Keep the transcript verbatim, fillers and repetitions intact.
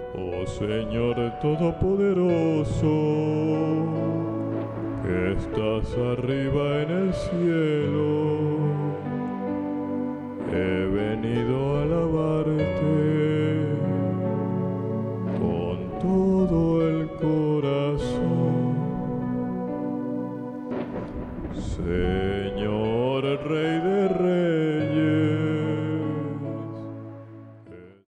Oh Señor Todopoderoso, que estás arriba en el cielo, he venido a alabarte con todo el corazón. Señor Rey de